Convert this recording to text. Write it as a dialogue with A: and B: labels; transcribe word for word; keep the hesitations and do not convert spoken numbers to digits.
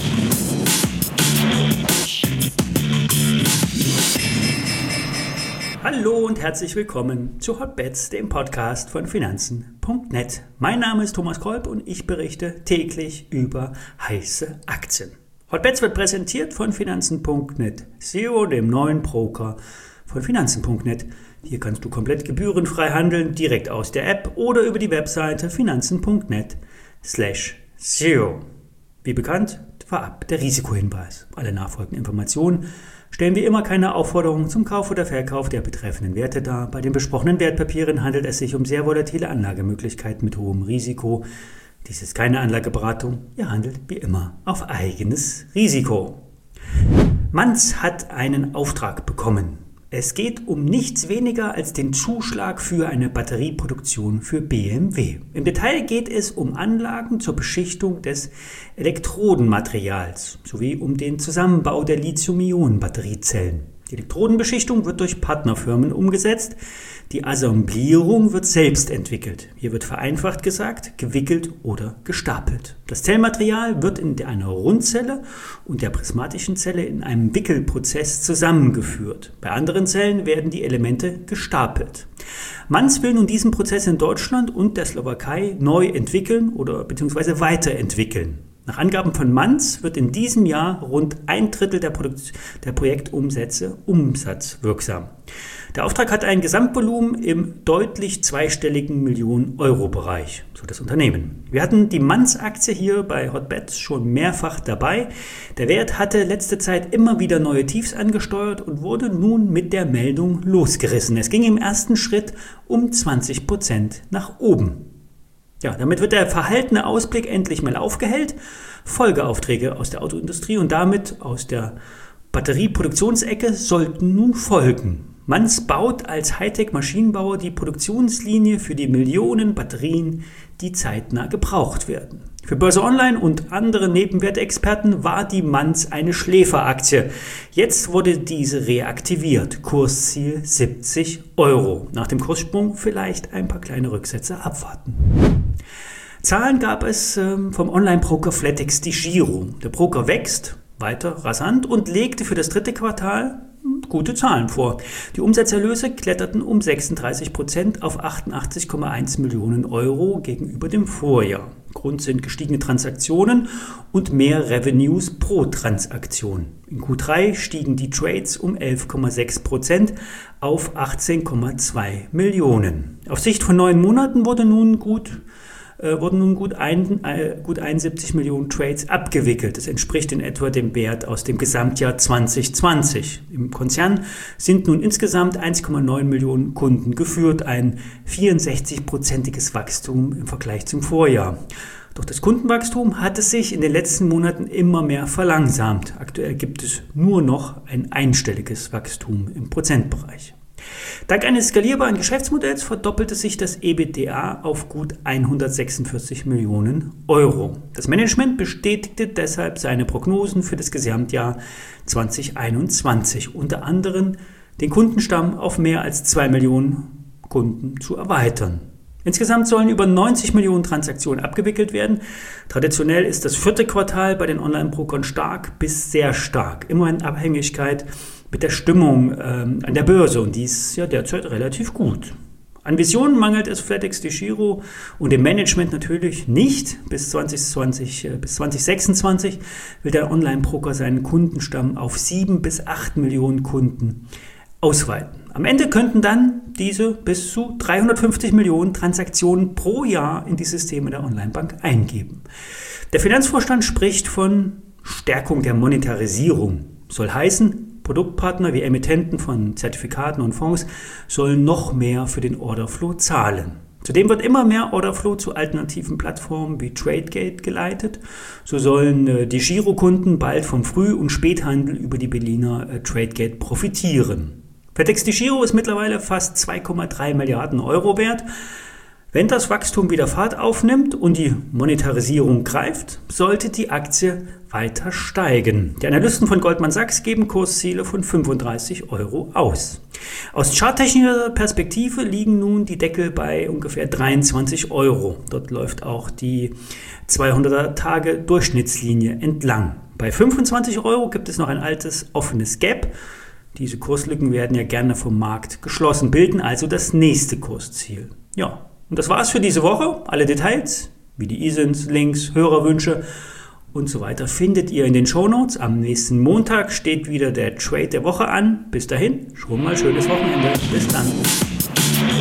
A: Hallo und herzlich willkommen zu Hotbets, dem Podcast von Finanzen punkt net. Mein Name ist Thomas Kolb und ich berichte täglich über heiße Aktien. Hotbets wird präsentiert von Finanzen punkt net, Zero, dem neuen Broker von Finanzen punkt net. Hier kannst du komplett gebührenfrei handeln, direkt aus der App oder über die Webseite finanzen punkt net slash zero. Wie bekannt, vorab der Risikohinweis. Alle nachfolgenden Informationen stellen wir immer keine Aufforderung zum Kauf oder Verkauf der betreffenden Werte dar. Bei den besprochenen Wertpapieren handelt es sich um sehr volatile Anlagemöglichkeiten mit hohem Risiko. Dies ist keine Anlageberatung. Ihr handelt wie immer auf eigenes Risiko. Manz hat einen Auftrag bekommen. Es geht um nichts weniger als den Zuschlag für eine Batterieproduktion für B M W. Im Detail geht es um Anlagen zur Beschichtung des Elektrodenmaterials sowie um den Zusammenbau der Lithium-Ionen-Batteriezellen. Die Elektrodenbeschichtung wird durch Partnerfirmen umgesetzt. Die Assemblierung wird selbst entwickelt. Hier wird vereinfacht gesagt, gewickelt oder gestapelt. Das Zellmaterial wird in einer Rundzelle und der prismatischen Zelle in einem Wickelprozess zusammengeführt. Bei anderen Zellen werden die Elemente gestapelt. Manz will nun diesen Prozess in Deutschland und der Slowakei neu entwickeln oder beziehungsweise weiterentwickeln. Nach Angaben von Manz wird in diesem Jahr rund ein Drittel der, Produkt- der Projektumsätze umsatzwirksam. Der Auftrag hat ein Gesamtvolumen im deutlich zweistelligen Millionen-Euro-Bereich, so das Unternehmen. Wir hatten die Manz-Aktie hier bei Hotbets schon mehrfach dabei. Der Wert hatte letzte Zeit immer wieder neue Tiefs angesteuert und wurde nun mit der Meldung losgerissen. Es ging im ersten Schritt um zwanzig Prozent nach oben. Ja, damit wird der verhaltene Ausblick endlich mal aufgehellt. Folgeaufträge aus der Autoindustrie und damit aus der Batterieproduktionsecke sollten nun folgen. Manz baut als Hightech-Maschinenbauer die Produktionslinie für die Millionen Batterien, die zeitnah gebraucht werden. Für Börse Online und andere Nebenwertexperten war die Manz eine Schläferaktie. Jetzt wurde diese reaktiviert. Kursziel siebzig Euro. Nach dem Kurssprung vielleicht ein paar kleine Rücksätze abwarten. Zahlen gab es ähm, vom Online-Broker flatexDEGIRO. Der Broker wächst weiter rasant und legte für das dritte Quartal gute Zahlen vor. Die Umsatzerlöse kletterten um sechsunddreißig Prozent auf achtundachtzig Komma eins Millionen Euro gegenüber dem Vorjahr. Grund sind gestiegene Transaktionen und mehr Revenues pro Transaktion. In Q drei stiegen die Trades um elf Komma sechs Prozent auf achtzehn Komma zwei Millionen. Auf Sicht von neun Monaten wurde nun gut wurden nun gut, ein, äh, gut einundsiebzig Millionen Trades abgewickelt. Das entspricht in etwa dem Wert aus dem Gesamtjahr zwanzig zwanzig. Im Konzern sind nun insgesamt eins Komma neun Millionen Kunden geführt, ein vierundsechzig-prozentiges Wachstum im Vergleich zum Vorjahr. Doch das Kundenwachstum hat es sich in den letzten Monaten immer mehr verlangsamt. Aktuell gibt es nur noch ein einstelliges Wachstum im Prozentbereich. Dank eines skalierbaren Geschäftsmodells verdoppelte sich das EBITDA auf gut hundertsechsundvierzig Millionen Euro. Das Management bestätigte deshalb seine Prognosen für das Gesamtjahr zwanzig einundzwanzig, unter anderem den Kundenstamm auf mehr als zwei Millionen Kunden zu erweitern. Insgesamt sollen über neunzig Millionen Transaktionen abgewickelt werden. Traditionell ist das vierte Quartal bei den Online-Brokern stark bis sehr stark, immer in Abhängigkeit mit der Stimmung ähm, an der Börse und die ist ja derzeit relativ gut. An Visionen mangelt es flatexDEGIRO und dem Management natürlich nicht. Bis zwanzig zwanzig, äh, bis zwanzig sechsundzwanzig will der Online-Broker seinen Kundenstamm auf sieben bis acht Millionen Kunden ausweiten. Am Ende könnten dann diese bis zu dreihundertfünfzig Millionen Transaktionen pro Jahr in die Systeme der Onlinebank eingeben. Der Finanzvorstand spricht von Stärkung der Monetarisierung. Soll heißen, Produktpartner wie Emittenten von Zertifikaten und Fonds sollen noch mehr für den Orderflow zahlen. Zudem wird immer mehr Orderflow zu alternativen Plattformen wie Tradegate geleitet. So sollen äh, die Girokunden bald vom Früh- und Späthandel über die Berliner äh, Tradegate profitieren. flatexDEGIRO ist mittlerweile fast zwei Komma drei Milliarden Euro wert. Wenn das Wachstum wieder Fahrt aufnimmt und die Monetarisierung greift, sollte die Aktie weiter steigen. Die Analysten von Goldman Sachs geben Kursziele von fünfunddreißig Euro aus. Aus charttechnischer Perspektive liegen nun die Deckel bei ungefähr dreiundzwanzig Euro. Dort läuft auch die zweihunderter Tage Durchschnittslinie entlang. Bei fünfundzwanzig Euro gibt es noch ein altes offenes Gap. Diese Kurslücken werden ja gerne vom Markt geschlossen, bilden also das nächste Kursziel. Ja, und das war's für diese Woche. Alle Details, wie die I S Ins, Links, Hörerwünsche und so weiter findet ihr in den Shownotes. Am nächsten Montag steht wieder der Trade der Woche an. Bis dahin, schon mal schönes Wochenende. Bis dann.